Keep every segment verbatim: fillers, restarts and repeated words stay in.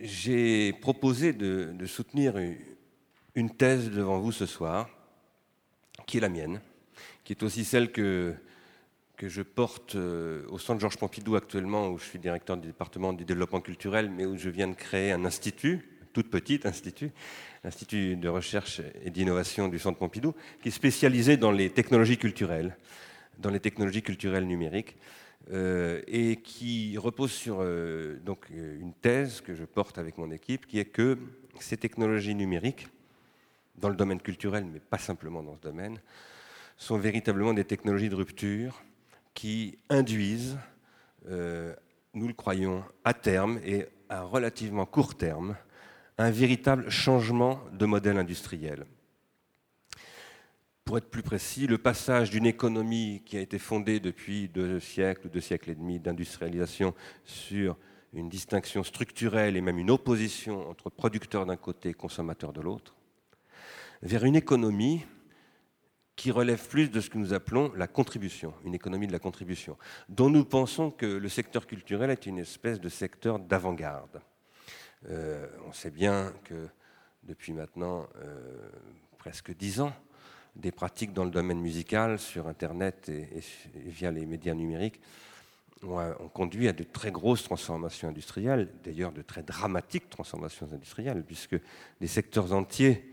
j'ai proposé de, de soutenir une thèse devant vous ce soir, qui est la mienne, qui est aussi celle que, que je porte au Centre Georges Pompidou actuellement, où je suis directeur du département du développement culturel, mais où je viens de créer un institut, toute petite institut, l'Institut de recherche et d'innovation du Centre Pompidou, qui est spécialisé dans les technologies culturelles, dans les technologies culturelles numériques, euh, et qui repose sur euh, donc, une thèse que je porte avec mon équipe, qui est que ces technologies numériques, dans le domaine culturel, mais pas simplement dans ce domaine, sont véritablement des technologies de rupture qui induisent, euh, nous le croyons, à terme et à relativement court terme, un véritable changement de modèle industriel. Pour être plus précis, le passage d'une économie qui a été fondée depuis deux siècles ou deux siècles et demi d'industrialisation sur une distinction structurelle et même une opposition entre producteurs d'un côté et consommateurs de l'autre, vers une économie qui relève plus de ce que nous appelons la contribution, une économie de la contribution, dont nous pensons que le secteur culturel est une espèce de secteur d'avant-garde. Euh, on sait bien que depuis maintenant euh, presque dix ans, des pratiques dans le domaine musical, sur Internet et, et, et via les médias numériques, ont, ont conduit à de très grosses transformations industrielles, d'ailleurs de très dramatiques transformations industrielles, puisque des secteurs entiers,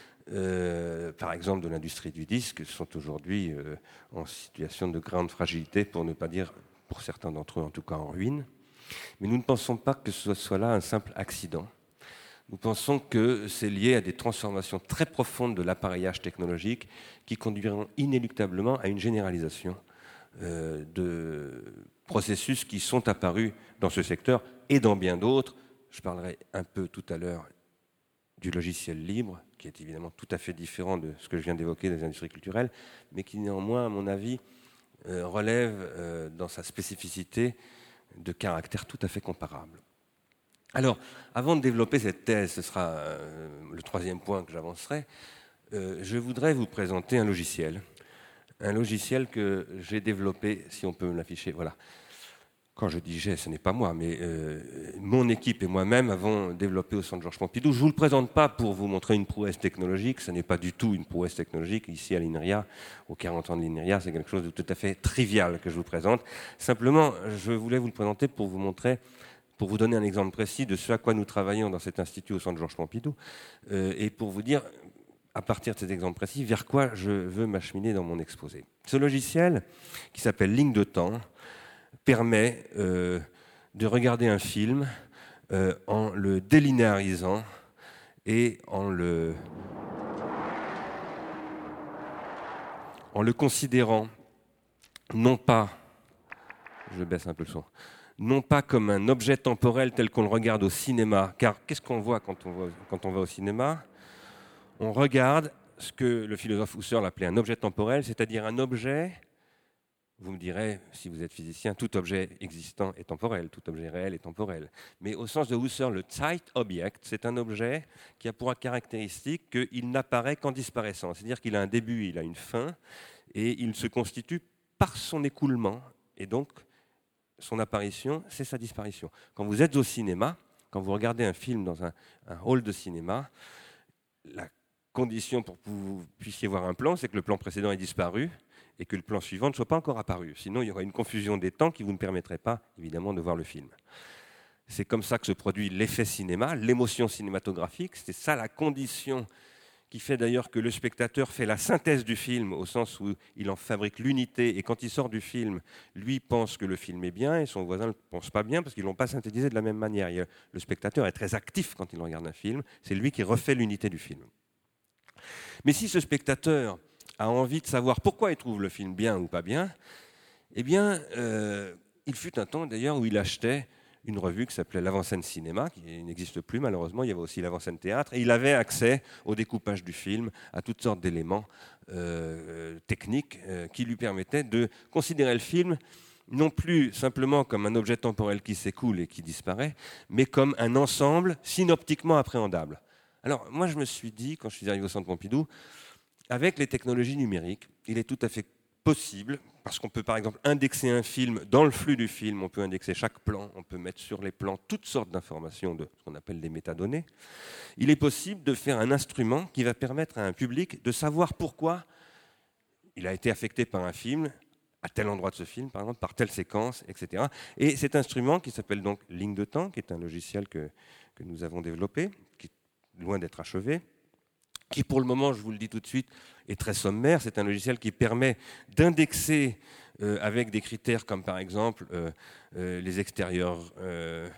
euh, par exemple de l'industrie du disque, sont aujourd'hui euh, en situation de grande fragilité, pour ne pas dire, pour certains d'entre eux en tout cas, en ruine. Mais nous ne pensons pas que ce soit là un simple accident. Nous pensons que c'est lié à des transformations très profondes de l'appareillage technologique qui conduiront inéluctablement à une généralisation euh, de processus qui sont apparus dans ce secteur et dans bien d'autres. Je parlerai un peu tout à l'heure du logiciel libre, qui est évidemment tout à fait différent de ce que je viens d'évoquer des industries culturelles, mais qui néanmoins, à mon avis, euh, relève euh, dans sa spécificité de caractère tout à fait comparable. Alors, avant de développer cette thèse, ce sera euh, le troisième point que j'avancerai, euh, je voudrais vous présenter un logiciel. Un logiciel que j'ai développé, si on peut me l'afficher, voilà. Quand je dis j'ai, ce n'est pas moi, mais euh, mon équipe et moi-même avons développé au Centre Georges Pompidou. Je ne vous le présente pas pour vous montrer une prouesse technologique, ce n'est pas du tout une prouesse technologique. Ici à l'INRIA, aux quarante ans de l'INRIA, c'est quelque chose de tout à fait trivial que je vous présente. Simplement, je voulais vous le présenter pour vous montrer, pour vous donner un exemple précis de ce à quoi nous travaillons dans cet institut au Centre Georges Pompidou, euh, et pour vous dire, à partir de cet exemple précis, vers quoi je veux m'acheminer dans mon exposé. Ce logiciel, qui s'appelle Ligne de temps, permet euh, de regarder un film euh, en le délinéarisant et en le, en le considérant non pas, je baisse un peu le son, non pas comme un objet temporel tel qu'on le regarde au cinéma, car qu'est-ce qu'on voit quand on va, quand on va au cinéma ? On regarde ce que le philosophe Husserl appelait un objet temporel, c'est-à-dire un objet. Vous me direz, si vous êtes physicien, tout objet existant est temporel, tout objet réel est temporel. Mais au sens de Husserl, le Zeitobjekt, c'est un objet qui a pour caractéristique qu'il n'apparaît qu'en disparaissant. C'est-à-dire qu'il a un début, il a une fin, et il se constitue par son écoulement. Et donc, son apparition, c'est sa disparition. Quand vous êtes au cinéma, quand vous regardez un film dans un, un hall de cinéma, la condition pour que vous puissiez voir un plan, c'est que le plan précédent ait disparu, et que le plan suivant ne soit pas encore apparu. Sinon, il y aura une confusion des temps qui vous ne permettrait pas, évidemment, de voir le film. C'est comme ça que se produit l'effet cinéma, l'émotion cinématographique. C'est ça la condition qui fait d'ailleurs que le spectateur fait la synthèse du film, au sens où il en fabrique l'unité, et quand il sort du film, lui pense que le film est bien, et son voisin ne le pense pas bien, parce qu'ils ne l'ont pas synthétisé de la même manière. Il, le spectateur est très actif quand il regarde un film, c'est lui qui refait l'unité du film. Mais si ce spectateur a envie de savoir pourquoi il trouve le film bien ou pas bien, eh bien, euh, il fut un temps d'ailleurs où il achetait une revue qui s'appelait l'Avant-Scène Cinéma, qui n'existe plus malheureusement, il y avait aussi l'Avant-Scène Théâtre, et il avait accès au découpage du film, à toutes sortes d'éléments euh, techniques euh, qui lui permettaient de considérer le film non plus simplement comme un objet temporel qui s'écoule et qui disparaît, mais comme un ensemble synoptiquement appréhendable. Alors moi je me suis dit, quand je suis arrivé au Centre Pompidou, avec les technologies numériques, il est tout à fait possible, parce qu'on peut par exemple indexer un film dans le flux du film, on peut indexer chaque plan, on peut mettre sur les plans toutes sortes d'informations de ce qu'on appelle des métadonnées. Il est possible de faire un instrument qui va permettre à un public de savoir pourquoi il a été affecté par un film, à tel endroit de ce film, par exemple, par telle séquence, et cetera. Et cet instrument qui s'appelle donc Ligne de temps, qui est un logiciel que, que nous avons développé, qui est loin d'être achevé, qui pour le moment, je vous le dis tout de suite, est très sommaire. C'est un logiciel qui permet d'indexer euh, avec des critères comme par exemple euh, euh, les extérieurs euh,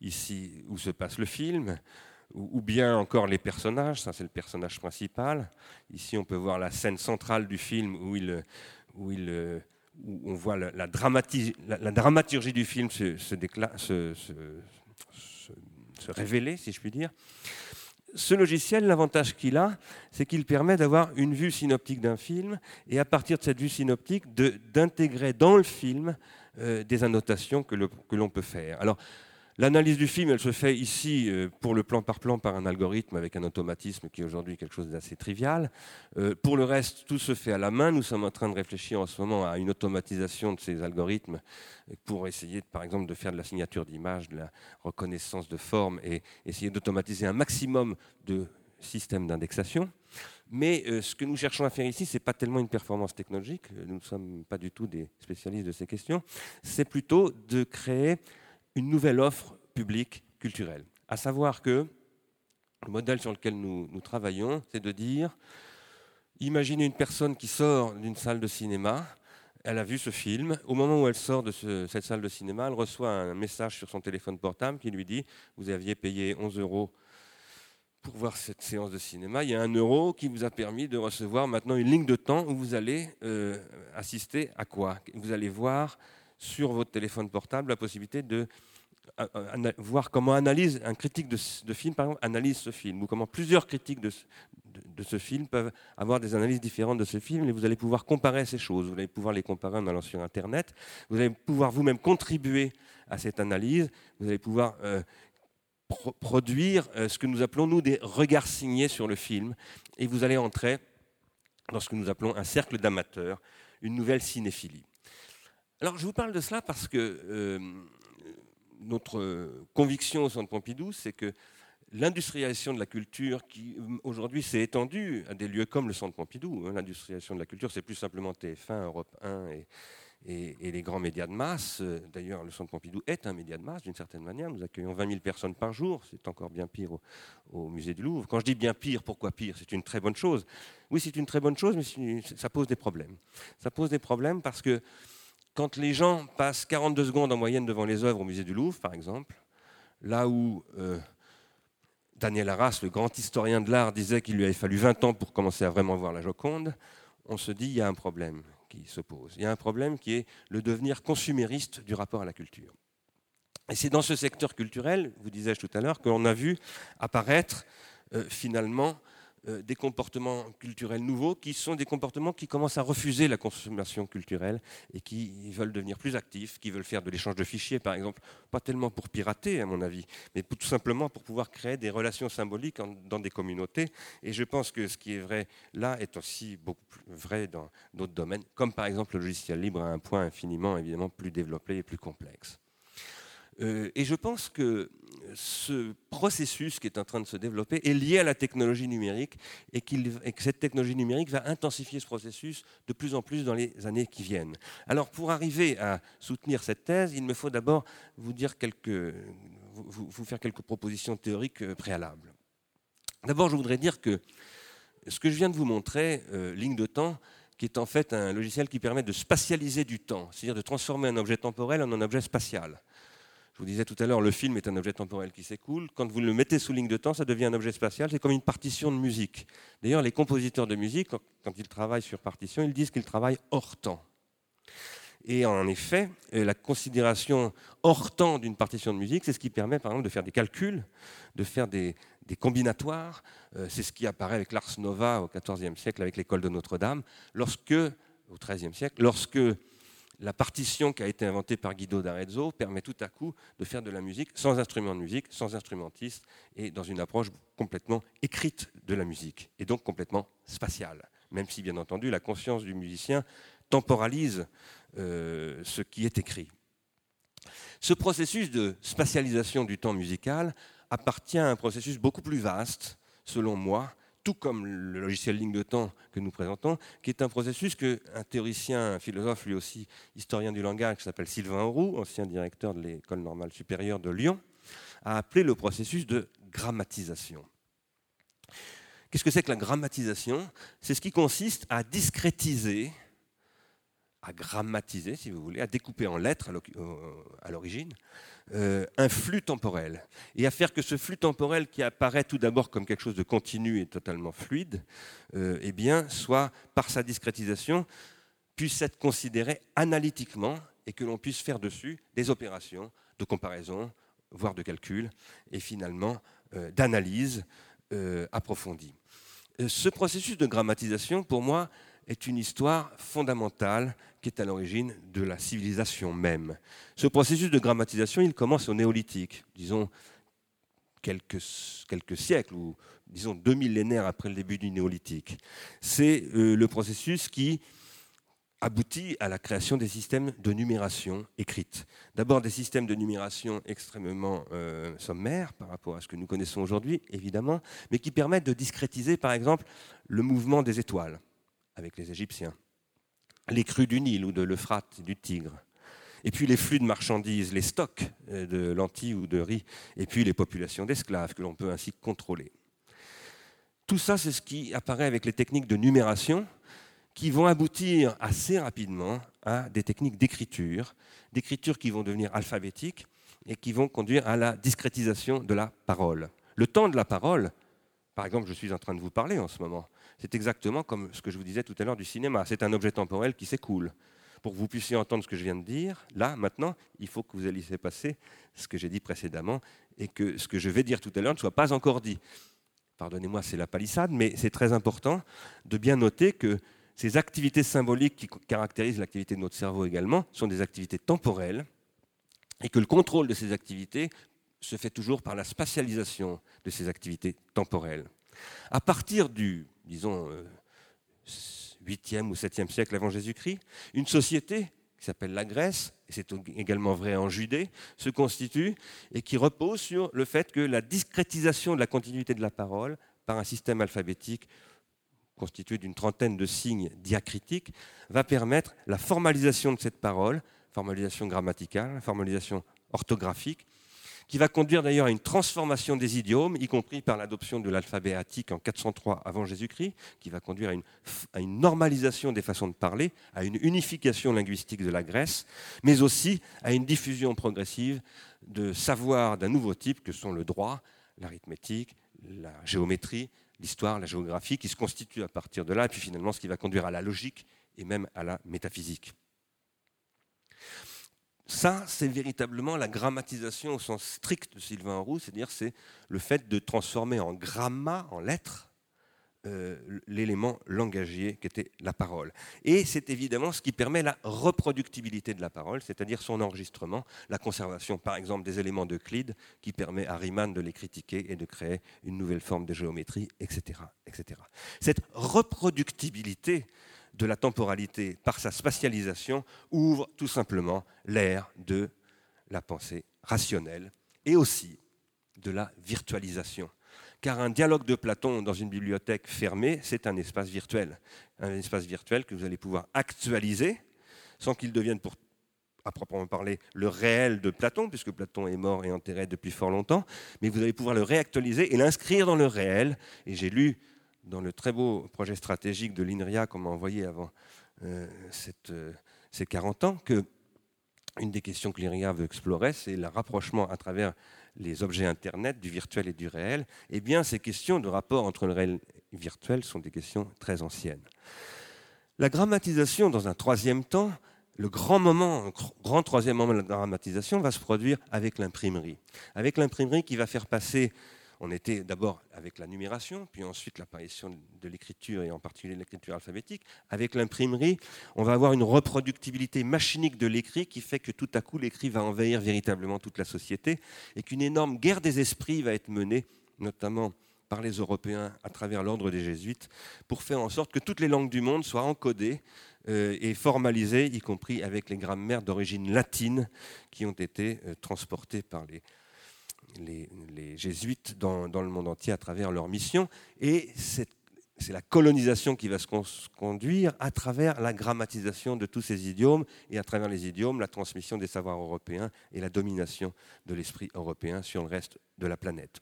ici où se passe le film, ou, ou bien encore les personnages, ça c'est le personnage principal. Ici on peut voir la scène centrale du film où, il, où, il, où on voit la, la, dramati- la, la dramaturgie du film se, se, décla- se, se, se, se révéler, si je puis dire. Ce logiciel, l'avantage qu'il a, c'est qu'il permet d'avoir une vue synoptique d'un film et à partir de cette vue synoptique, de, d'intégrer dans le film euh, des annotations que, le, que l'on peut faire. Alors, l'analyse du film, elle se fait ici euh, pour le plan par plan par un algorithme avec un automatisme qui est aujourd'hui quelque chose d'assez trivial. Euh, pour le reste, tout se fait à la main. Nous sommes en train de réfléchir en ce moment à une automatisation de ces algorithmes pour essayer, par exemple, de faire de la signature d'image, de la reconnaissance de forme et essayer d'automatiser un maximum de systèmes d'indexation. Mais euh, ce que nous cherchons à faire ici, ce n'est pas tellement une performance technologique, nous ne sommes pas du tout des spécialistes de ces questions, c'est plutôt de créer une nouvelle offre publique culturelle. À savoir que le modèle sur lequel nous, nous travaillons, c'est de dire, imaginez une personne qui sort d'une salle de cinéma, elle a vu ce film, au moment où elle sort de ce, cette salle de cinéma, elle reçoit un message sur son téléphone portable qui lui dit « Vous aviez payé onze euros pour voir cette séance de cinéma, il y a un euro qui vous a permis de recevoir maintenant une ligne de temps où vous allez euh, assister à quoi ? Vous allez voir sur votre téléphone portable la possibilité de euh, euh, voir comment analyse un critique de, de film, par exemple, analyse ce film, ou comment plusieurs critiques de, de, de ce film peuvent avoir des analyses différentes de ce film, et vous allez pouvoir comparer ces choses, vous allez pouvoir les comparer en allant sur Internet, vous allez pouvoir vous-même contribuer à cette analyse, vous allez pouvoir euh, pro- produire euh, ce que nous appelons, nous, des regards signés sur le film, et vous allez entrer dans ce que nous appelons un cercle d'amateurs, une nouvelle cinéphilie. Alors, je vous parle de cela parce que euh, notre conviction au Centre Pompidou, c'est que l'industrialisation de la culture, qui aujourd'hui s'est étendue à des lieux comme le Centre Pompidou, hein, l'industrialisation de la culture, c'est plus simplement T F un, Europe un et, et, et les grands médias de masse. D'ailleurs, le Centre Pompidou est un média de masse, d'une certaine manière. Nous accueillons vingt mille personnes par jour, c'est encore bien pire au, au musée du Louvre. Quand je dis bien pire, pourquoi pire ? C'est une très bonne chose. Oui, c'est une très bonne chose, mais ça pose des problèmes. Ça pose des problèmes parce que quand les gens passent quarante-deux secondes en moyenne devant les œuvres au musée du Louvre, par exemple, là où euh, Daniel Arras, le grand historien de l'art, disait qu'il lui avait fallu vingt ans pour commencer à vraiment voir la Joconde, on se dit qu'il y a un problème qui se pose. Il y a un problème qui est le devenir consumériste du rapport à la culture. Et c'est dans ce secteur culturel, vous disais-je tout à l'heure, qu'on a vu apparaître euh, finalement euh, des comportements culturels nouveaux qui sont des comportements qui commencent à refuser la consommation culturelle et qui veulent devenir plus actifs, qui veulent faire de l'échange de fichiers, par exemple, pas tellement pour pirater, à mon avis, mais pour, tout simplement pour pouvoir créer des relations symboliques en, dans des communautés. Et je pense que ce qui est vrai là est aussi beaucoup plus vrai dans d'autres domaines, comme par exemple le logiciel libre à un point infiniment, évidemment, plus développé et plus complexe. Euh, et je pense que ce processus qui est en train de se développer est lié à la technologie numérique et, qu'il, et que cette technologie numérique va intensifier ce processus de plus en plus dans les années qui viennent. Alors pour arriver à soutenir cette thèse, il me faut d'abord vous, dire quelques, vous, vous faire quelques propositions théoriques préalables. D'abord, je voudrais dire que ce que je viens de vous montrer, euh, Ligne de temps, qui est en fait un logiciel qui permet de spatialiser du temps, c'est-à-dire de transformer un objet temporel en un objet spatial. Je vous disais tout à l'heure, le film est un objet temporel qui s'écoule. Quand vous le mettez sous ligne de temps, ça devient un objet spatial. C'est comme une partition de musique. D'ailleurs, les compositeurs de musique, quand ils travaillent sur partition, ils disent qu'ils travaillent hors temps. Et en effet, la considération hors temps d'une partition de musique, c'est ce qui permet, par exemple, de faire des calculs, de faire des, des combinatoires. C'est ce qui apparaît avec l'Ars Nova au quatorzième siècle, avec l'école de Notre-Dame, lorsque, au treizième siècle, lorsque la partition qui a été inventée par Guido d'Arezzo permet tout à coup de faire de la musique sans instrument de musique, sans instrumentiste, et dans une approche complètement écrite de la musique, et donc complètement spatiale. Même si, bien entendu, la conscience du musicien temporalise euh, ce qui est écrit. Ce processus de spatialisation du temps musical appartient à un processus beaucoup plus vaste, selon moi, tout comme le logiciel ligne de temps que nous présentons, qui est un processus qu'un théoricien, un philosophe, lui aussi historien du langage, qui s'appelle Sylvain Auroux, ancien directeur de l'École normale supérieure de Lyon, a appelé le processus de grammatisation. Qu'est-ce que c'est que la grammatisation? C'est ce qui consiste à discrétiser, à grammatiser, si vous voulez, à découper en lettres à l'origine, euh, un flux temporel, et à faire que ce flux temporel qui apparaît tout d'abord comme quelque chose de continu et totalement fluide, euh, eh bien, soit, par sa discrétisation, puisse être considéré analytiquement et que l'on puisse faire dessus des opérations de comparaison, voire de calcul, et finalement euh, d'analyse euh, approfondie. Euh, ce processus de grammatisation, pour moi, est une histoire fondamentale qui est à l'origine de la civilisation même. Ce processus de grammatisation, il commence au néolithique, disons quelques, quelques siècles, ou disons deux millénaires après le début du néolithique. C'est euh, le processus qui aboutit à la création des systèmes de numération écrite. D'abord des systèmes de numération extrêmement euh, sommaires par rapport à ce que nous connaissons aujourd'hui, évidemment, mais qui permettent de discrétiser, par exemple, le mouvement des étoiles avec les Égyptiens, les crues du Nil ou de l'Euphrate, du Tigre, et puis les flux de marchandises, les stocks de lentilles ou de riz, et puis les populations d'esclaves que l'on peut ainsi contrôler. Tout ça, c'est ce qui apparaît avec les techniques de numération qui vont aboutir assez rapidement à des techniques d'écriture, d'écriture qui vont devenir alphabétiques et qui vont conduire à la discrétisation de la parole. Le temps de la parole, par exemple, je suis en train de vous parler en ce moment, c'est exactement comme ce que je vous disais tout à l'heure du cinéma. C'est un objet temporel qui s'écoule. Pour que vous puissiez entendre ce que je viens de dire, là, maintenant, il faut que vous laissiez passer ce que j'ai dit précédemment et que ce que je vais dire tout à l'heure ne soit pas encore dit. Pardonnez-moi, c'est la palissade, mais c'est très important de bien noter que ces activités symboliques qui caractérisent l'activité de notre cerveau également sont des activités temporelles et que le contrôle de ces activités se fait toujours par la spatialisation de ces activités temporelles. À partir du, disons, huitième ou septième siècle avant Jésus-Christ, une société qui s'appelle la Grèce, et c'est également vrai en Judée, se constitue et qui repose sur le fait que la discrétisation de la continuité de la parole par un système alphabétique constitué d'une trentaine de signes diacritiques va permettre la formalisation de cette parole, formalisation grammaticale, formalisation orthographique, qui va conduire d'ailleurs à une transformation des idiomes, y compris par l'adoption de l'alphabet attique en quatre cent trois avant Jésus-Christ, qui va conduire à une, à une normalisation des façons de parler, à une unification linguistique de la Grèce, mais aussi à une diffusion progressive de savoirs d'un nouveau type que sont le droit, l'arithmétique, la géométrie, l'histoire, la géographie, qui se constituent à partir de là, et puis finalement ce qui va conduire à la logique et même à la métaphysique. Ça, c'est véritablement la grammatisation au sens strict de Sylvain Auroux, c'est-à-dire c'est le fait de transformer en gramma, en lettres, euh, l'élément langagier qui était la parole. Et c'est évidemment ce qui permet la reproductibilité de la parole, c'est-à-dire son enregistrement, la conservation par exemple des éléments d'Euclide qui permet à Riemann de les critiquer et de créer une nouvelle forme de géométrie, et cetera, et cetera. Cette reproductibilité de la temporalité par sa spatialisation ouvre tout simplement l'ère de la pensée rationnelle et aussi de la virtualisation. Car un dialogue de Platon dans une bibliothèque fermée, c'est un espace virtuel. Un espace virtuel que vous allez pouvoir actualiser sans qu'il devienne, pour, à proprement parler, le réel de Platon, puisque Platon est mort et enterré depuis fort longtemps, mais vous allez pouvoir le réactualiser et l'inscrire dans le réel. Et j'ai lu dans le très beau projet stratégique de l'INRIA qu'on m'a envoyé avant euh, cette, euh, ces quarante ans, qu'une des questions que l'INRIA veut explorer, c'est le rapprochement à travers les objets Internet du virtuel et du réel. Eh bien, ces questions de rapport entre le réel et le virtuel sont des questions très anciennes. La grammatisation, dans un troisième temps, le grand moment, un grand troisième moment de la grammatisation va se produire avec l'imprimerie. Avec l'imprimerie qui va faire passer... On était d'abord avec la numération, puis ensuite l'apparition de l'écriture, et en particulier de l'écriture alphabétique. Avec l'imprimerie, on va avoir une reproductibilité machinique de l'écrit qui fait que tout à coup, l'écrit va envahir véritablement toute la société et qu'une énorme guerre des esprits va être menée, notamment par les Européens à travers l'ordre des Jésuites, pour faire en sorte que toutes les langues du monde soient encodées euh, et formalisée, y compris avec les grammaires d'origine latine qui ont été euh, transportées par les, les, les jésuites dans, dans le monde entier à travers leur mission. Et c'est, c'est la colonisation qui va se conduire à travers la grammatisation de tous ces idiomes et à travers les idiomes, la transmission des savoirs européens et la domination de l'esprit européen sur le reste de la planète.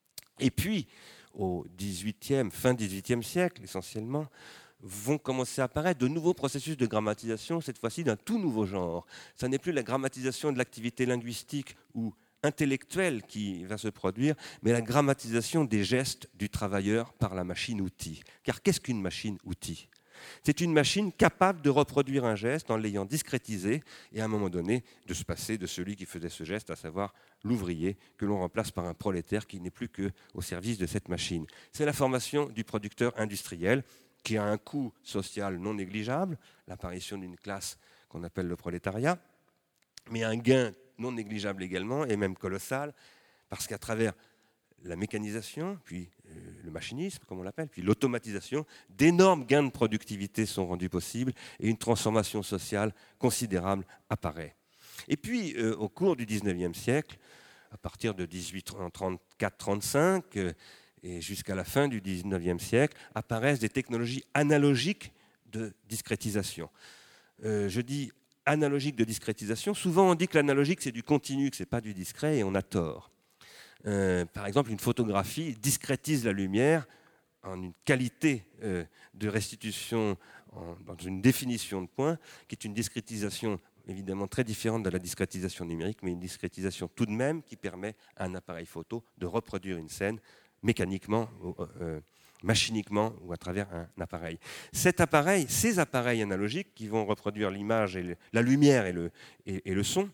Et puis, au dix-huitième, fin dix-huitième siècle, essentiellement, vont commencer à apparaître de nouveaux processus de grammatisation, cette fois-ci d'un tout nouveau genre. Ce n'est plus la grammatisation de l'activité linguistique ou intellectuelle qui va se produire, mais la grammatisation des gestes du travailleur par la machine-outil. Car qu'est-ce qu'une machine-outil ? C'est une machine capable de reproduire un geste en l'ayant discrétisé et à un moment donné de se passer de celui qui faisait ce geste, à savoir l'ouvrier, que l'on remplace par un prolétaire qui n'est plus qu'au service de cette machine. C'est la formation du producteur industriel qui a un coût social non négligeable, l'apparition d'une classe qu'on appelle le prolétariat, mais un gain non négligeable également, et même colossal, parce qu'à travers la mécanisation, puis euh, le machinisme, comme on l'appelle, puis l'automatisation, d'énormes gains de productivité sont rendus possibles et une transformation sociale considérable apparaît. Et puis, euh, au cours du dix-neuvième siècle, à partir de dix-huit trente-quatre trente-cinq euh, et jusqu'à la fin du dix-neuvième siècle, apparaissent des technologies analogiques de discrétisation. Euh, je dis analogiques de discrétisation. Souvent, on dit que l'analogique, c'est du continu, que ce n'est pas du discret, et on a tort. Euh, par exemple, une photographie discrétise la lumière en une qualité euh, de restitution, en, dans une définition de point, qui est une discrétisation évidemment très différente de la discrétisation numérique, mais une discrétisation tout de même qui permet à un appareil photo de reproduire une scène mécaniquement, euh, machiniquement ou à travers un appareil. Cet appareil, ces appareils analogiques qui vont reproduire l'image, et le, la lumière et le, et, et le son,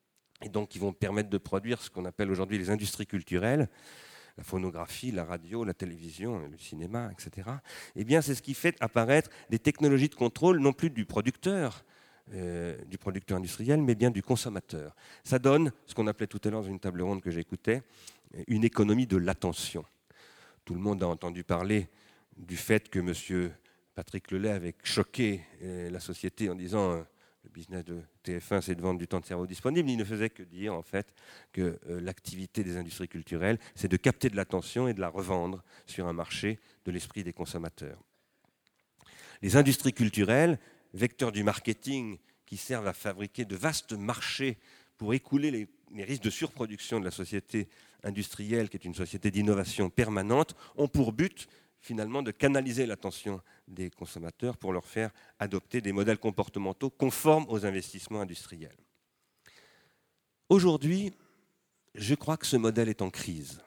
et donc qui vont permettre de produire ce qu'on appelle aujourd'hui les industries culturelles, la phonographie, la radio, la télévision, le cinéma, et cetera. Eh bien, c'est ce qui fait apparaître des technologies de contrôle, non plus du producteur, euh, du producteur industriel, mais bien du consommateur. Ça donne ce qu'on appelait tout à l'heure dans une table ronde que j'écoutais, une économie de l'attention. Tout le monde a entendu parler du fait que M. Patrick Lelay avait choqué la société en disant le business de T F un, c'est de vendre du temps de cerveau disponible. Il ne faisait que dire, en fait, que euh, l'activité des industries culturelles, c'est de capter de l'attention et de la revendre sur un marché de l'esprit des consommateurs. Les industries culturelles, vecteurs du marketing qui servent à fabriquer de vastes marchés pour écouler les, les risques de surproduction de la société industrielle, qui est une société d'innovation permanente, ont pour but finalement de canaliser l'attention des consommateurs pour leur faire adopter des modèles comportementaux conformes aux investissements industriels. Aujourd'hui, je crois que ce modèle est en crise.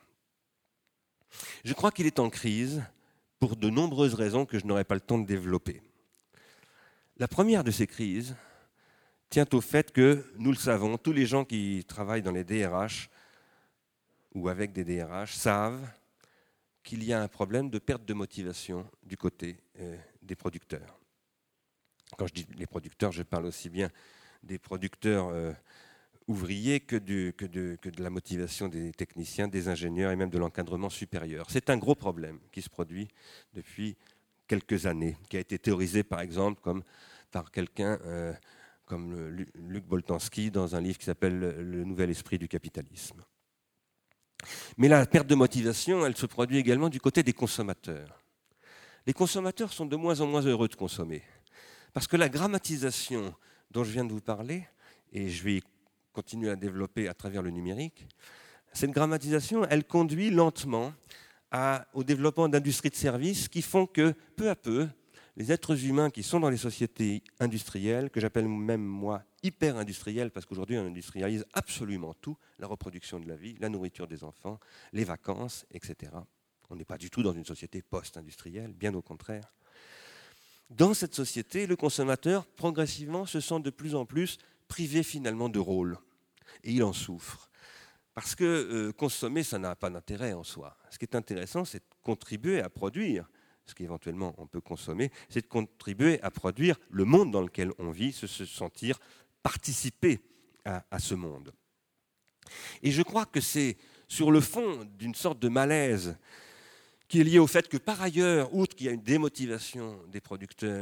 Je crois qu'il est en crise pour de nombreuses raisons que je n'aurai pas le temps de développer. La première de ces crises tient au fait que, nous le savons, tous les gens qui travaillent dans les D R H ou avec des D R H savent qu'il y a un problème de perte de motivation du côté euh, des producteurs. Quand je dis les producteurs, je parle aussi bien des producteurs euh, ouvriers que, du, que, de, que de la motivation des techniciens, des ingénieurs et même de l'encadrement supérieur. C'est un gros problème qui se produit depuis quelques années, qui a été théorisé par exemple comme, par quelqu'un euh, comme le, Luc Boltanski dans un livre qui s'appelle « Le nouvel esprit du capitalisme ». Mais la perte de motivation, elle se produit également du côté des consommateurs. Les consommateurs sont de moins en moins heureux de consommer. Parce que la grammatisation dont je viens de vous parler, et je vais continuer à développer à travers le numérique, cette grammatisation, elle conduit lentement à, au développement d'industries de services qui font que, peu à peu, les êtres humains qui sont dans les sociétés industrielles, que j'appelle même moi hyper-industrielles, parce qu'aujourd'hui on industrialise absolument tout, la reproduction de la vie, la nourriture des enfants, les vacances, et cetera. On n'est pas du tout dans une société post-industrielle, bien au contraire. Dans cette société, le consommateur, progressivement, se sent de plus en plus privé finalement de rôle. Et il en souffre. Parce que euh, consommer, ça n'a pas d'intérêt en soi. Ce qui est intéressant, c'est de contribuer à produire ce qu'éventuellement on peut consommer, c'est de contribuer à produire le monde dans lequel on vit, se, se sentir participer à, à ce monde. Et je crois que c'est sur le fond d'une sorte de malaise qui est lié au fait que par ailleurs, outre qu'il y a une démotivation des producteurs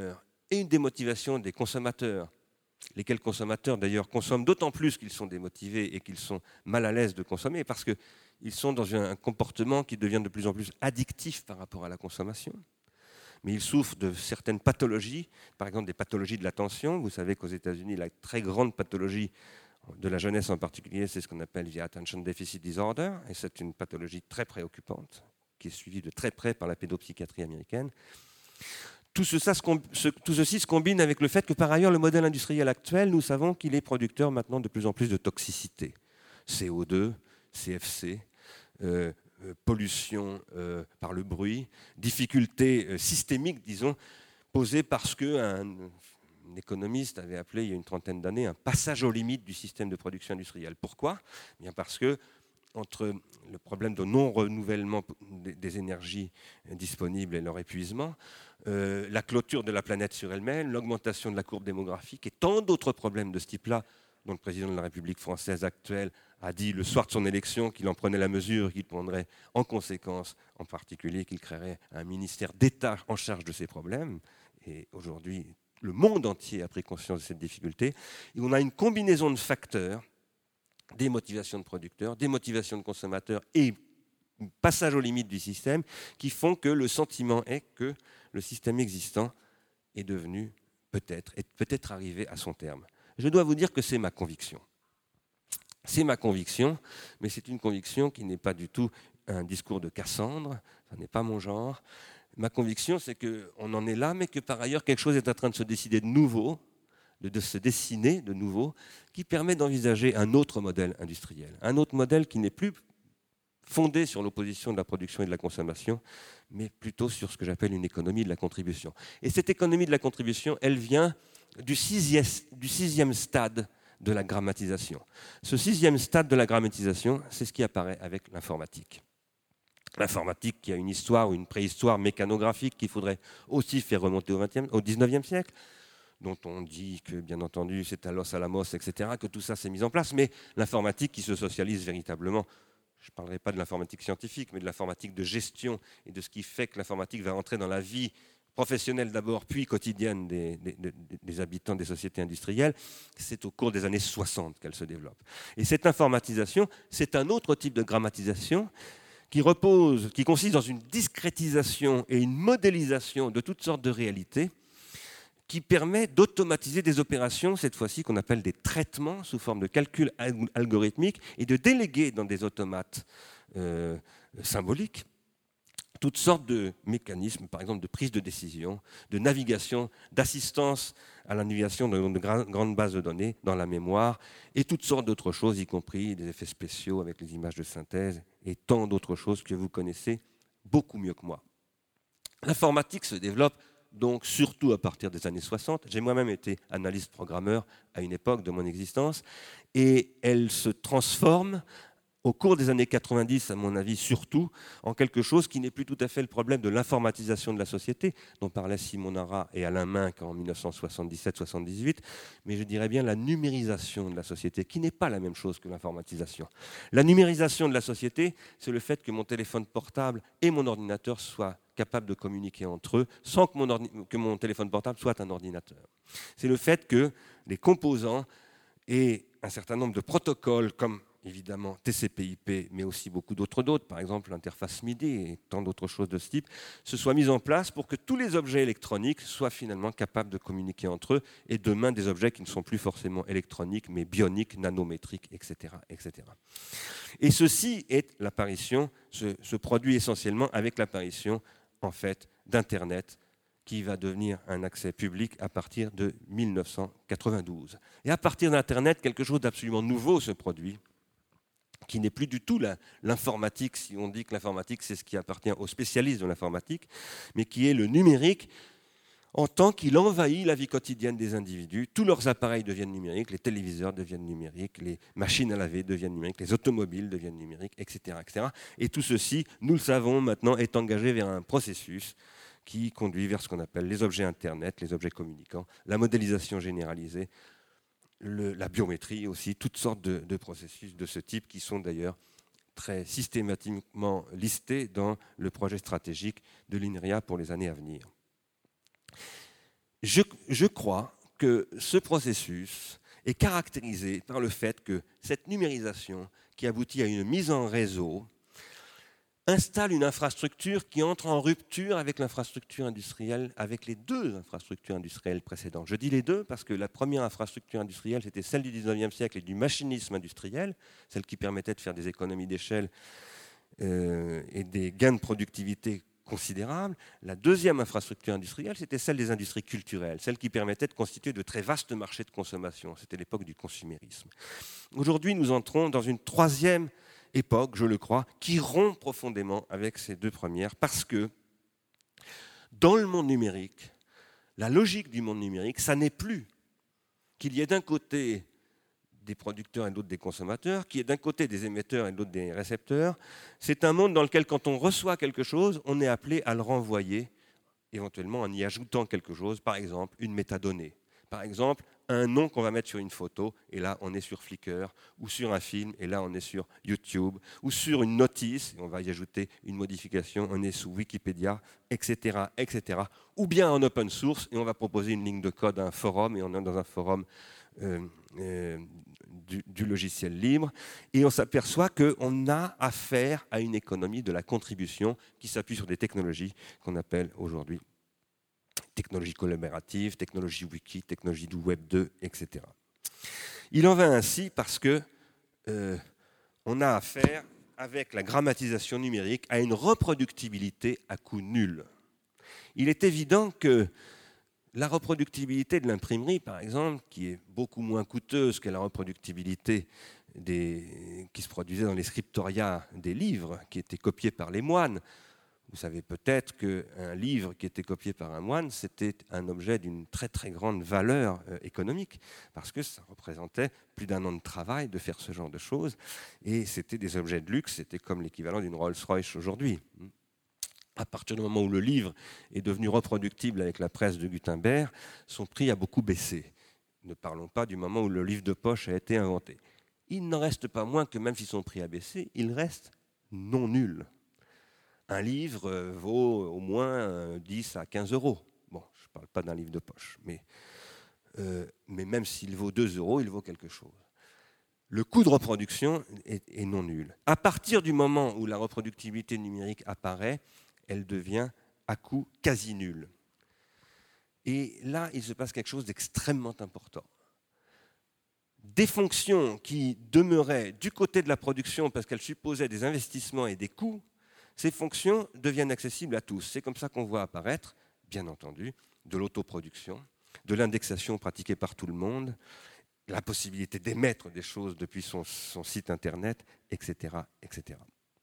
et une démotivation des consommateurs, lesquels consommateurs d'ailleurs consomment d'autant plus qu'ils sont démotivés et qu'ils sont mal à l'aise de consommer, parce qu'ils sont dans un comportement qui devient de plus en plus addictif par rapport à la consommation. Mais ils souffrent de certaines pathologies, par exemple des pathologies de l'attention. Vous savez qu'aux États-Unis, la très grande pathologie de la jeunesse en particulier, c'est ce qu'on appelle the Attention Deficit Disorder, et c'est une pathologie très préoccupante, qui est suivie de très près par la pédopsychiatrie américaine. Tout, ce, ça, ce, tout ceci se combine avec le fait que par ailleurs, le modèle industriel actuel, nous savons qu'il est producteur maintenant de plus en plus de toxicité. C O deux, C F C, euh, euh, pollution euh, par le bruit, difficultés euh, systémiques, disons, posées parce qu'un un économiste avait appelé il y a une trentaine d'années un passage aux limites du système de production industrielle. Pourquoi ? Bien parce que entre le problème de non-renouvellement des énergies disponibles et leur épuisement, euh, la clôture de la planète sur elle-même, l'augmentation de la courbe démographique et tant d'autres problèmes de ce type-là, dont le président de la République française actuelle a dit le soir de son élection qu'il en prenait la mesure, qu'il prendrait en conséquence, en particulier qu'il créerait un ministère d'État en charge de ces problèmes. Et aujourd'hui, le monde entier a pris conscience de cette difficulté. Et on a une combinaison de facteurs, des motivations de producteurs, des motivations de consommateurs et passage aux limites du système qui font que le sentiment est que le système existant est devenu peut-être, est peut-être arrivé à son terme. Je dois vous dire que c'est ma conviction. C'est ma conviction, mais c'est une conviction qui n'est pas du tout un discours de Cassandre, ça n'est pas mon genre. Ma conviction, c'est qu'on en est là, mais que par ailleurs, quelque chose est en train de se décider de nouveau, de, de se dessiner de nouveau, qui permet d'envisager un autre modèle industriel. Un autre modèle qui n'est plus fondé sur l'opposition de la production et de la consommation, mais plutôt sur ce que j'appelle une économie de la contribution. Et cette économie de la contribution, elle vient du sixième, du sixième stade de la grammatisation. Ce sixième stade de la grammatisation, c'est ce qui apparaît avec l'informatique. L'informatique qui a une histoire ou une préhistoire mécanographique qu'il faudrait aussi faire remonter au, vingtième, au dix-neuvième siècle, dont on dit que, bien entendu, c'est à Los Alamos, et cetera, que tout ça s'est mis en place, mais l'informatique qui se socialise véritablement. Je ne parlerai pas de l'informatique scientifique, mais de l'informatique de gestion et de ce qui fait que l'informatique va entrer dans la vie professionnelle d'abord, puis quotidienne des, des, des, des habitants des sociétés industrielles. C'est au cours des années soixante qu'elle se développe. Et cette informatisation, c'est un autre type de grammatisation qui repose, qui consiste dans une discrétisation et une modélisation de toutes sortes de réalités, qui permet d'automatiser des opérations, cette fois-ci qu'on appelle des traitements sous forme de calcul algorithmique, et de déléguer dans des automates euh, symboliques toutes sortes de mécanismes, par exemple de prise de décision, de navigation, d'assistance à la navigation de, de grandes bases de données dans la mémoire, et toutes sortes d'autres choses, y compris des effets spéciaux avec les images de synthèse, et tant d'autres choses que vous connaissez beaucoup mieux que moi. L'informatique se développe donc surtout à partir des années soixante. J'ai moi-même été analyste programmeur à une époque de mon existence, et elle se transforme au cours des années quatre-vingt-dix, à mon avis, surtout, en quelque chose qui n'est plus tout à fait le problème de l'informatisation de la société, dont parlaient Simon Nara et Alain Minck en mille neuf cent soixante-dix-sept soixante-dix-huit, mais je dirais bien la numérisation de la société, qui n'est pas la même chose que l'informatisation. La numérisation de la société, c'est le fait que mon téléphone portable et mon ordinateur soient capables de communiquer entre eux sans que mon, ordi- que mon téléphone portable soit un ordinateur. C'est le fait que les composants et un certain nombre de protocoles, comme évidemment T C P I P, mais aussi beaucoup d'autres d'autres, par exemple l'interface M I D I et tant d'autres choses de ce type, se soient mises en place pour que tous les objets électroniques soient finalement capables de communiquer entre eux, et demain des objets qui ne sont plus forcément électroniques, mais bioniques, nanométriques, et cetera, et cetera. Et ceci est l'apparition, se, se produit essentiellement avec l'apparition en fait d'Internet, qui va devenir un accès public à partir de mille neuf cent quatre-vingt-douze. Et à partir d'Internet, quelque chose d'absolument nouveau se produit, qui n'est plus du tout la, l'informatique, si on dit que l'informatique c'est ce qui appartient aux spécialistes de l'informatique, mais qui est le numérique en tant qu'il envahit la vie quotidienne des individus. Tous leurs appareils deviennent numériques, les téléviseurs deviennent numériques, les machines à laver deviennent numériques, les automobiles deviennent numériques, et cetera, et cetera. Et tout ceci, nous le savons maintenant, est engagé vers un processus qui conduit vers ce qu'on appelle les objets Internet, les objets communicants, la modélisation généralisée, le, la biométrie aussi, toutes sortes de, de processus de ce type qui sont d'ailleurs très systématiquement listés dans le projet stratégique de l'INRIA pour les années à venir. je, je crois que ce processus est caractérisé par le fait que cette numérisation qui aboutit à une mise en réseau installe une infrastructure qui entre en rupture avec l'infrastructure industrielle, avec les deux infrastructures industrielles précédentes. Je dis les deux parce que la première infrastructure industrielle, c'était celle du dix-neuvième siècle et du machinisme industriel, celle qui permettait de faire des économies d'échelle euh, et des gains de productivité considérables. La deuxième infrastructure industrielle, c'était celle des industries culturelles, celle qui permettait de constituer de très vastes marchés de consommation. C'était l'époque du consumérisme. Aujourd'hui, nous entrons dans une troisième époque, je le crois, qui rompt profondément avec ces deux premières, parce que dans le monde numérique, la logique du monde numérique, ça n'est plus qu'il y ait d'un côté des producteurs et de l'autre des consommateurs, qu'il y ait d'un côté des émetteurs et de l'autre des récepteurs. C'est un monde dans lequel, quand on reçoit quelque chose, on est appelé à le renvoyer, éventuellement en y ajoutant quelque chose, par exemple une métadonnée. Par exemple, un nom qu'on va mettre sur une photo, et là on est sur Flickr, ou sur un film, et là on est sur YouTube, ou sur une notice, et on va y ajouter une modification, on est sous Wikipédia, et cetera, et cetera. Ou bien en open source, et on va proposer une ligne de code à un forum, et on est dans un forum euh, euh, du, du logiciel libre, et on s'aperçoit qu'on a affaire à une économie de la contribution qui s'appuie sur des technologies qu'on appelle aujourd'hui technologie collaborative, technologie wiki, technologie du web deux, et cetera. Il en va ainsi parce que euh, on a affaire, avec la grammatisation numérique, à une reproductibilité à coût nul. Il est évident que la reproductibilité de l'imprimerie, par exemple, qui est beaucoup moins coûteuse que la reproductibilité des, qui se produisait dans les scriptoria des livres, qui étaient copiés par les moines. Vous savez peut-être qu'un livre qui était copié par un moine, c'était un objet d'une très très grande valeur euh, économique, parce que ça représentait plus d'un an de travail de faire ce genre de choses, et c'était des objets de luxe, c'était comme l'équivalent d'une Rolls-Royce aujourd'hui. À partir du moment où le livre est devenu reproductible avec la presse de Gutenberg, son prix a beaucoup baissé. Ne parlons pas du moment où le livre de poche a été inventé. Il n'en reste pas moins que même si son prix a baissé, il reste non nul. Un livre vaut au moins dix à quinze euros. Bon, je ne parle pas d'un livre de poche, mais, euh, mais même s'il vaut deux euros, il vaut quelque chose. Le coût de reproduction est, est non nul. À partir du moment où la reproductibilité numérique apparaît, elle devient à coût quasi nul. Et là, il se passe quelque chose d'extrêmement important. Des fonctions qui demeuraient du côté de la production parce qu'elles supposaient des investissements et des coûts, ces fonctions deviennent accessibles à tous. C'est comme ça qu'on voit apparaître, bien entendu, de l'autoproduction, de l'indexation pratiquée par tout le monde, la possibilité d'émettre des choses depuis son, son site internet, et cetera, et cetera.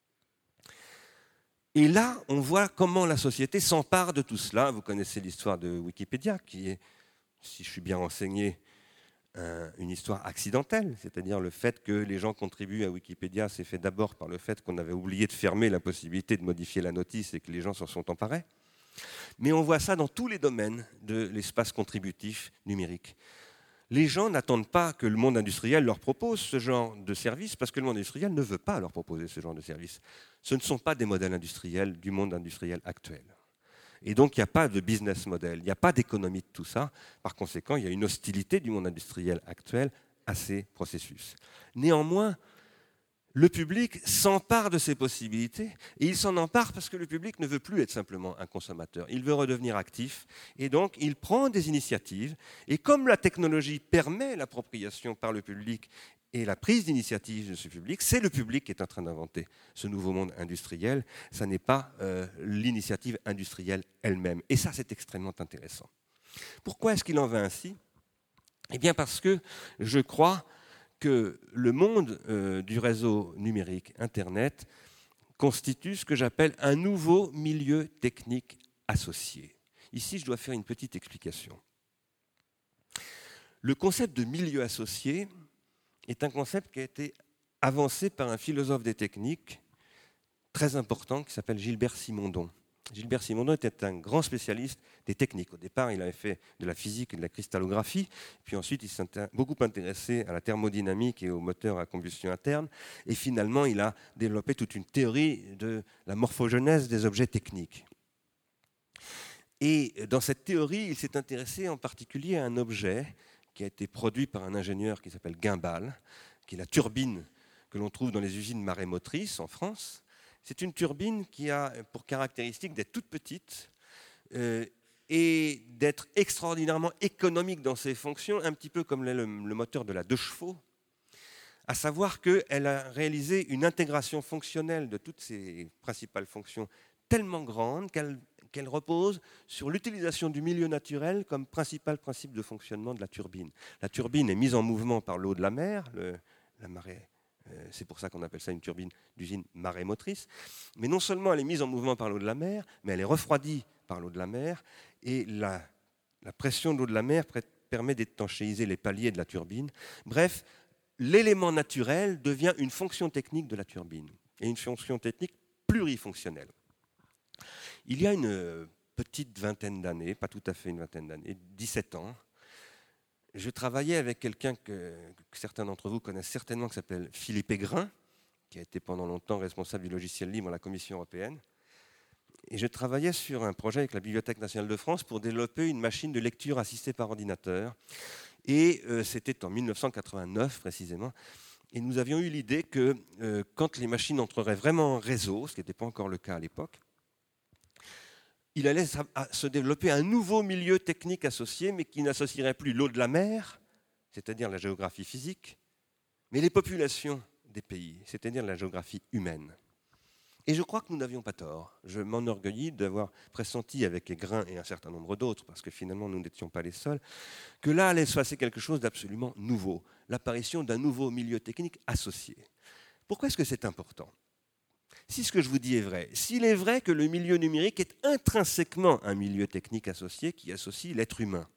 Et là, on voit comment la société s'empare de tout cela. Vous connaissez l'histoire de Wikipédia, qui est, si je suis bien renseigné, une histoire accidentelle, c'est-à-dire le fait que les gens contribuent à Wikipédia, c'est fait d'abord par le fait qu'on avait oublié de fermer la possibilité de modifier la notice et que les gens s'en sont emparés. Mais on voit ça dans tous les domaines de l'espace contributif numérique. Les gens n'attendent pas que le monde industriel leur propose ce genre de service parce que le monde industriel ne veut pas leur proposer ce genre de service. Ce ne sont pas des modèles industriels du monde industriel actuel. Et donc, il n'y a pas de business model, il n'y a pas d'économie de tout ça. Par conséquent, il y a une hostilité du monde industriel actuel à ces processus. Néanmoins, le public s'empare de ces possibilités, et il s'en empare parce que le public ne veut plus être simplement un consommateur. Il veut redevenir actif, et donc il prend des initiatives. Et comme la technologie permet l'appropriation par le public et la prise d'initiative de ce public, c'est le public qui est en train d'inventer ce nouveau monde industriel. Ce n'est pas euh, l'initiative industrielle elle-même. Et ça, c'est extrêmement intéressant. Pourquoi est-ce qu'il en va ainsi ? Eh bien parce que je crois que le monde euh, du réseau numérique, Internet, constitue ce que j'appelle un nouveau milieu technique associé. Ici, je dois faire une petite explication. Le concept de milieu associé est un concept qui a été avancé par un philosophe des techniques très important qui s'appelle Gilbert Simondon. Gilbert Simondon était un grand spécialiste des techniques. Au départ, il avait fait de la physique et de la cristallographie, puis ensuite il s'est beaucoup intéressé à la thermodynamique et aux moteurs à combustion interne, et finalement il a développé toute une théorie de la morphogenèse des objets techniques. Et dans cette théorie, il s'est intéressé en particulier à un objet qui a été produit par un ingénieur qui s'appelle Guimbal, qui est la turbine que l'on trouve dans les usines marémotrices en France. C'est une turbine qui a pour caractéristique d'être toute petite euh, et d'être extraordinairement économique dans ses fonctions, un petit peu comme le, le moteur de la deux chevaux, à savoir qu'elle a réalisé une intégration fonctionnelle de toutes ses principales fonctions tellement grande qu'elle qu'elle repose sur l'utilisation du milieu naturel comme principal principe de fonctionnement de la turbine. La turbine est mise en mouvement par l'eau de la mer, le, la marée, euh, c'est pour ça qu'on appelle ça une turbine d'usine marémotrice, mais non seulement elle est mise en mouvement par l'eau de la mer, mais elle est refroidie par l'eau de la mer, et la, la pression de l'eau de la mer permet d'étanchéiser les paliers de la turbine. Bref, l'élément naturel devient une fonction technique de la turbine, et une fonction technique plurifonctionnelle. Il y a une petite vingtaine d'années, pas tout à fait une vingtaine d'années, dix-sept ans, je travaillais avec quelqu'un que, que certains d'entre vous connaissent certainement, qui s'appelle Philippe Aigrin, qui a été pendant longtemps responsable du logiciel libre à la Commission européenne. Et je travaillais sur un projet avec la Bibliothèque nationale de France pour développer une machine de lecture assistée par ordinateur. Et euh, c'était en mille neuf cent quatre-vingt-neuf précisément. Et nous avions eu l'idée que euh, quand les machines entreraient vraiment en réseau, ce qui n'était pas encore le cas à l'époque, il allait se développer un nouveau milieu technique associé, mais qui n'associerait plus l'eau de la mer, c'est-à-dire la géographie physique, mais les populations des pays, c'est-à-dire la géographie humaine. Et je crois que nous n'avions pas tort. Je m'enorgueillis d'avoir pressenti avec Aigrin et un certain nombre d'autres, parce que finalement nous n'étions pas les seuls, que là allait se passer quelque chose d'absolument nouveau, l'apparition d'un nouveau milieu technique associé. Pourquoi est-ce que c'est important ? Si ce que je vous dis est vrai, s'il est vrai que le milieu numérique est intrinsèquement un milieu technique associé qui associe l'être humain,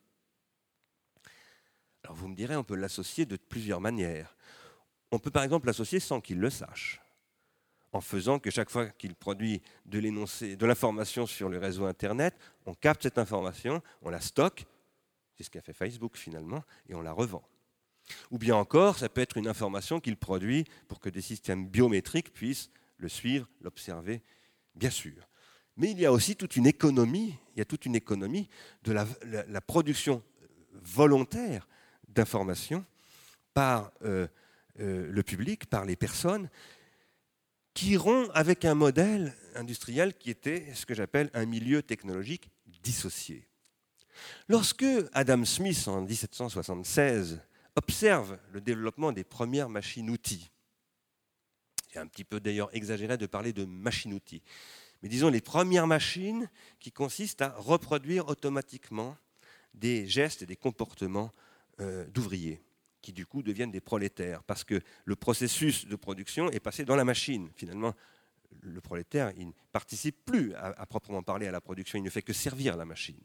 alors vous me direz, on peut l'associer de plusieurs manières. On peut par exemple l'associer sans qu'il le sache, en faisant que chaque fois qu'il produit de l'énoncé, de l'information sur le réseau Internet, on capte cette information, on la stocke, c'est ce qu'a fait Facebook finalement, et on la revend. Ou bien encore, ça peut être une information qu'il produit pour que des systèmes biométriques puissent le suivre, l'observer, bien sûr. Mais il y a aussi toute une économie, il y a toute une économie de la, la, la production volontaire d'informations par euh, euh, le public, par les personnes, qui iront avec un modèle industriel qui était ce que j'appelle un milieu technologique dissocié. Lorsque Adam Smith, en dix-sept cent soixante-seize, observe le développement des premières machines-outils, c'est un petit peu d'ailleurs exagéré de parler de machines-outils. Mais disons les premières machines qui consistent à reproduire automatiquement des gestes et des comportements euh, d'ouvriers, qui du coup deviennent des prolétaires, parce que le processus de production est passé dans la machine. Finalement, le prolétaire, il ne participe plus à, à proprement parler à la production, il ne fait que servir la machine.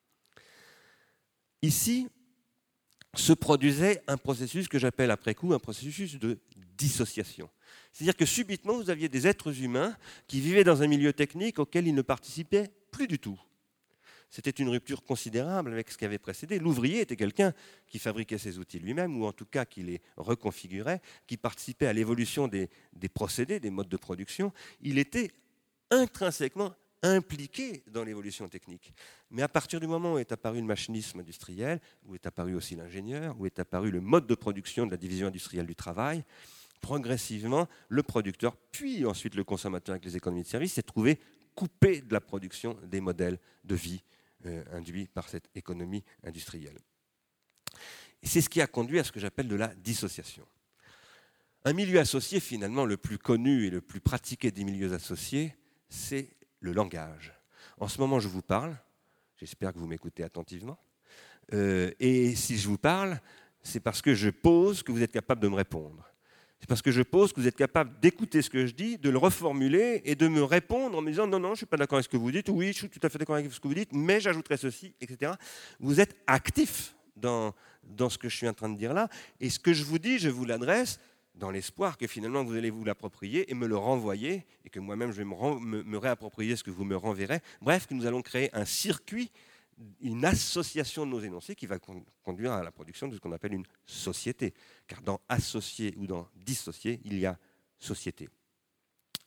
Ici, se produisait un processus que j'appelle après coup un processus de dissociation. C'est-à-dire que subitement, vous aviez des êtres humains qui vivaient dans un milieu technique auquel ils ne participaient plus du tout. C'était une rupture considérable avec ce qui avait précédé. L'ouvrier était quelqu'un qui fabriquait ses outils lui-même, ou en tout cas qui les reconfigurait, qui participait à l'évolution des, des procédés, des modes de production. Il était intrinsèquement impliqué dans l'évolution technique. Mais à partir du moment où est apparu le machinisme industriel, où est apparu aussi l'ingénieur, où est apparu le mode de production de la division industrielle du travail, progressivement, le producteur, puis ensuite le consommateur avec les économies de service, s'est trouvé coupé de la production des modèles de vie euh, induits par cette économie industrielle. Et c'est ce qui a conduit à ce que j'appelle de la dissociation. Un milieu associé, finalement, le plus connu et le plus pratiqué des milieux associés, c'est le langage. En ce moment, je vous parle, j'espère que vous m'écoutez attentivement, euh, et si je vous parle, c'est parce que je pose que vous êtes capable de me répondre. C'est parce que je pose que vous êtes capable d'écouter ce que je dis, de le reformuler et de me répondre en me disant « non, non, je ne suis pas d'accord avec ce que vous dites » ou « oui, je suis tout à fait d'accord avec ce que vous dites, mais j'ajouterai ceci », et cetera. Vous êtes actif dans, dans ce que je suis en train de dire là, et ce que je vous dis, je vous l'adresse dans l'espoir que finalement vous allez vous l'approprier et me le renvoyer, et que moi-même je vais me, ren- me, me réapproprier ce que vous me renverrez. Bref, que nous allons créer un circuit, une association de nos énoncés qui va con- conduire à la production de ce qu'on appelle une société. Car dans associer ou dans dissocier, il y a société.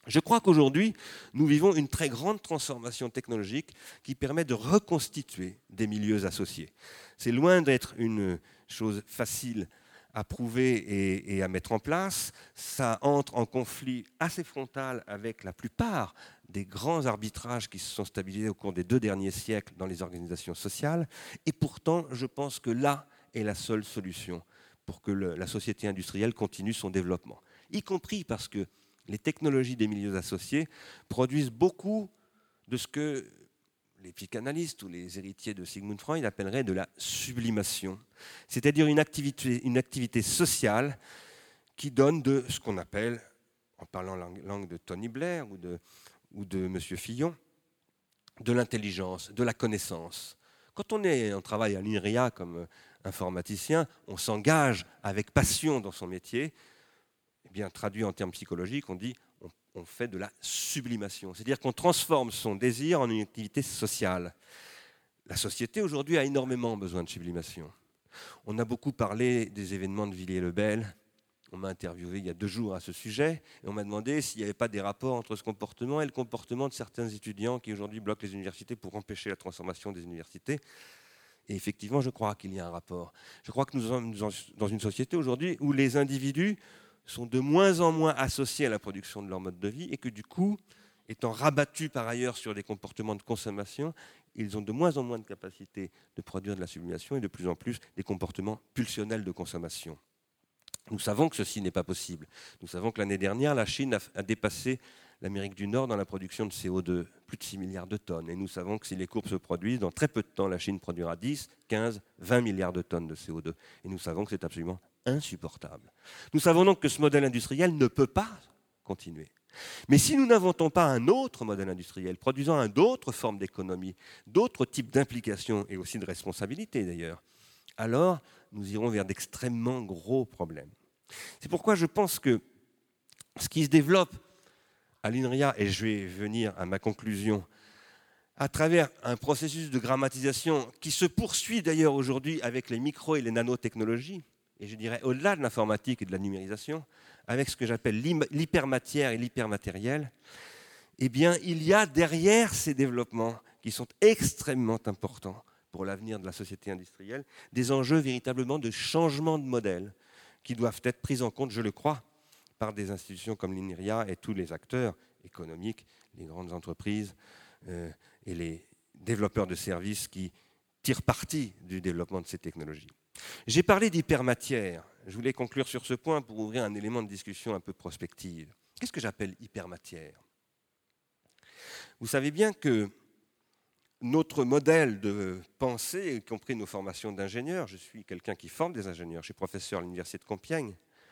Je crois qu'aujourd'hui, nous vivons une très grande transformation technologique qui permet de reconstituer des milieux associés. C'est loin d'être une chose facile à prouver et, et à mettre en place. Ça entre en conflit assez frontal avec la plupart des grands arbitrages qui se sont stabilisés au cours des deux derniers siècles dans les organisations sociales. Et pourtant, je pense que là est la seule solution pour que le, la société industrielle continue son développement, y compris parce que les technologies des milieux associés produisent beaucoup de ce que les psychanalystes ou les héritiers de Sigmund Freud appelleraient de la sublimation, c'est-à-dire une activité, une activité sociale qui donne de ce qu'on appelle, en parlant langue, langue de Tony Blair ou de, ou de M. Fillon, de l'intelligence, de la connaissance. Quand on, est, on travaille à l'INRIA comme informaticien, on s'engage avec passion dans son métier. Eh bien, traduit en termes psychologiques, on dit on, on fait de la sublimation. C'est-à-dire qu'on transforme son désir en une activité sociale. La société, aujourd'hui, a énormément besoin de sublimation. On a beaucoup parlé des événements de Villiers-le-Bel. On m'a interviewé il y a deux jours à ce sujet, et on m'a demandé s'il n'y avait pas des rapports entre ce comportement et le comportement de certains étudiants qui, aujourd'hui, bloquent les universités pour empêcher la transformation des universités. Et effectivement, je crois qu'il y a un rapport. Je crois que nous sommes dans une société, aujourd'hui, où les individus sont de moins en moins associés à la production de leur mode de vie et que du coup, étant rabattus par ailleurs sur des comportements de consommation, ils ont de moins en moins de capacité de produire de la sublimation et de plus en plus des comportements pulsionnels de consommation. Nous savons que ceci n'est pas possible. Nous savons que l'année dernière, la Chine a, a dépassé l'Amérique du Nord dans la production de C O deux, plus de six milliards de tonnes. Et nous savons que si les courbes se produisent, dans très peu de temps, la Chine produira dix, quinze, vingt milliards de tonnes de C O deux. Et nous savons que c'est absolument insupportable. Nous savons donc que ce modèle industriel ne peut pas continuer. Mais si nous n'inventons pas un autre modèle industriel, produisant une autre forme d'économie, d'autres types d'implications et aussi de responsabilités d'ailleurs, alors nous irons vers d'extrêmement gros problèmes. C'est pourquoi je pense que ce qui se développe à l'INRIA, et je vais venir à ma conclusion, à travers un processus de grammatisation qui se poursuit d'ailleurs aujourd'hui avec les micro- et les nanotechnologies, et je dirais au-delà de l'informatique et de la numérisation, avec ce que j'appelle l'hypermatière et l'hypermatériel, eh bien, il y a derrière ces développements qui sont extrêmement importants pour l'avenir de la société industrielle, des enjeux véritablement de changement de modèle qui doivent être pris en compte, je le crois, par des institutions comme l'INRIA et tous les acteurs économiques, les grandes entreprises euh, et les développeurs de services qui tirent parti du développement de ces technologies. J'ai parlé d'hypermatière. Je voulais conclure sur ce point pour ouvrir un élément de discussion un peu prospective. Qu'est-ce que j'appelle hypermatière ? Vous savez bien que notre modèle de pensée, y compris nos formations d'ingénieurs, je suis quelqu'un qui forme des ingénieurs, je suis professeur à l'université de Compiègne,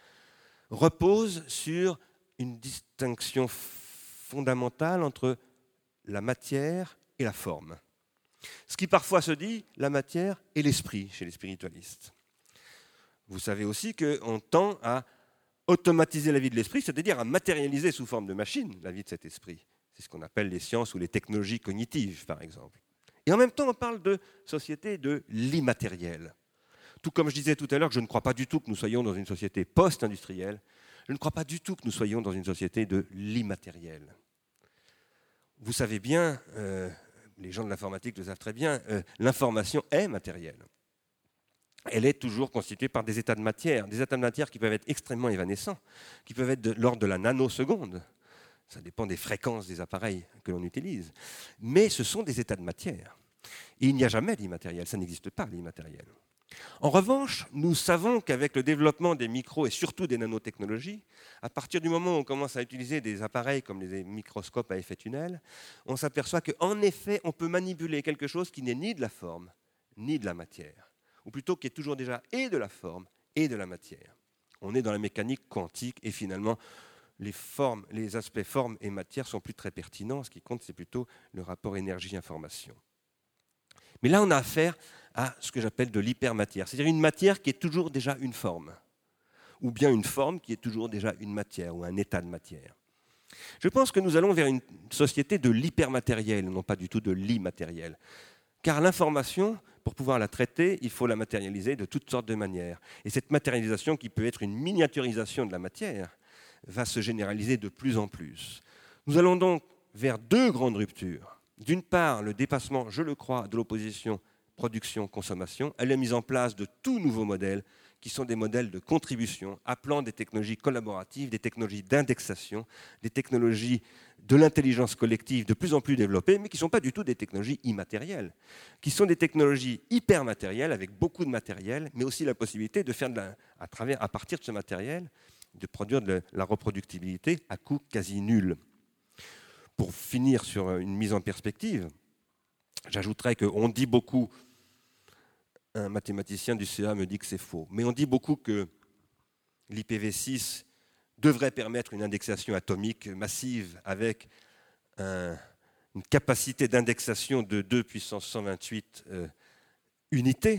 repose sur une distinction fondamentale entre la matière et la forme. Ce qui parfois se dit, la matière et l'esprit chez les spiritualistes. Vous savez aussi qu'on tend à automatiser la vie de l'esprit, c'est-à-dire à matérialiser sous forme de machine la vie de cet esprit. C'est ce qu'on appelle les sciences ou les technologies cognitives, par exemple. Et en même temps, on parle de société de l'immatériel. Tout comme je disais tout à l'heure que je ne crois pas du tout que nous soyons dans une société post-industrielle, je ne crois pas du tout que nous soyons dans une société de l'immatériel. Vous savez bien, euh, les gens de l'informatique le savent très bien, euh, l'information est matérielle. Elle est toujours constituée par des états de matière, des états de matière qui peuvent être extrêmement évanescents, qui peuvent être de l'ordre de la nanoseconde. Ça dépend des fréquences des appareils que l'on utilise. Mais ce sont des états de matière. Et il n'y a jamais d'immatériel, ça n'existe pas l'immatériel. En revanche, nous savons qu'avec le développement des micros et surtout des nanotechnologies, à partir du moment où on commence à utiliser des appareils comme les microscopes à effet tunnel, on s'aperçoit qu'en effet, on peut manipuler quelque chose qui n'est ni de la forme, ni de la matière, ou plutôt qui est toujours déjà et de la forme et de la matière. On est dans la mécanique quantique et finalement, les, formes, les aspects forme et matière sont plus très pertinents. Ce qui compte, c'est plutôt le rapport énergie-information. Mais là, on a affaire à ce que j'appelle de l'hypermatière, c'est-à-dire une matière qui est toujours déjà une forme, ou bien une forme qui est toujours déjà une matière, ou un état de matière. Je pense que nous allons vers une société de l'hypermatériel, non pas du tout de l'immatériel. Car l'information, pour pouvoir la traiter, il faut la matérialiser de toutes sortes de manières. Et cette matérialisation, qui peut être une miniaturisation de la matière, va se généraliser de plus en plus. Nous allons donc vers deux grandes ruptures. D'une part, le dépassement, je le crois, de l'opposition production-consommation, à la mise en place de tout nouveaux modèles qui sont des modèles de contribution, appelant des technologies collaboratives, des technologies d'indexation, des technologies de l'intelligence collective de plus en plus développées, mais qui ne sont pas du tout des technologies immatérielles, qui sont des technologies hypermatérielles, avec beaucoup de matériel, mais aussi la possibilité de faire, de la, à, travers, à partir de ce matériel, de produire de la reproductibilité à coût quasi nul. Pour finir sur une mise en perspective, j'ajouterais qu'on dit beaucoup, un mathématicien du C A me dit que c'est faux, mais on dit beaucoup que l'I P v six devrait permettre une indexation atomique massive avec un, une capacité d'indexation de deux puissance cent vingt-huit euh, unités.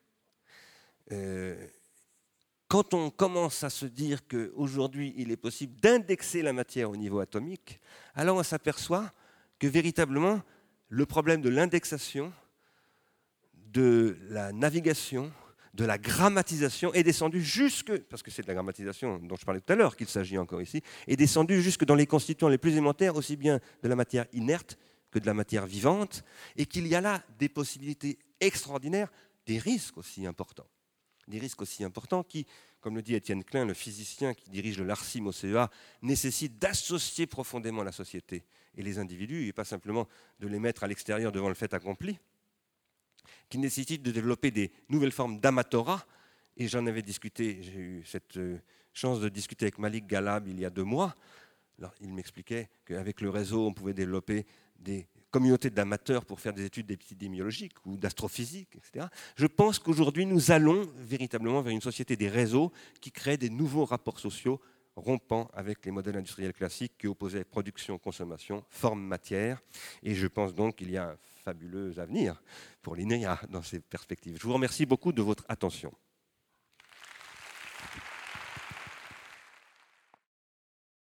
Euh, quand on commence à se dire qu'aujourd'hui, il est possible d'indexer la matière au niveau atomique, alors on s'aperçoit que véritablement, le problème de l'indexation, de la navigation, de la grammatisation est descendu jusque, parce que c'est de la grammatisation dont je parlais tout à l'heure qu'il s'agit encore ici, est descendu jusque dans les constituants les plus élémentaires, aussi bien de la matière inerte que de la matière vivante, et qu'il y a là des possibilités extraordinaires, des risques aussi importants. Des risques aussi importants qui, comme le dit Étienne Klein, le physicien qui dirige le LARCIM au C E A, nécessitent d'associer profondément la société et les individus, et pas simplement de les mettre à l'extérieur devant le fait accompli, qui nécessite de développer des nouvelles formes d'amatorat. Et j'en avais discuté, j'ai eu cette chance de discuter avec Malik Galab il y a deux mois. Alors, il m'expliquait qu'avec le réseau, on pouvait développer des communautés d'amateurs pour faire des études d'épidémiologique ou d'astrophysique, et cetera. Je pense qu'aujourd'hui, nous allons véritablement vers une société des réseaux qui crée des nouveaux rapports sociaux rompant avec les modèles industriels classiques qui opposaient production, consommation, forme, matière. Et je pense donc qu'il y a un fabuleux avenir pour l'I N R I A dans ces perspectives. Je vous remercie beaucoup de votre attention.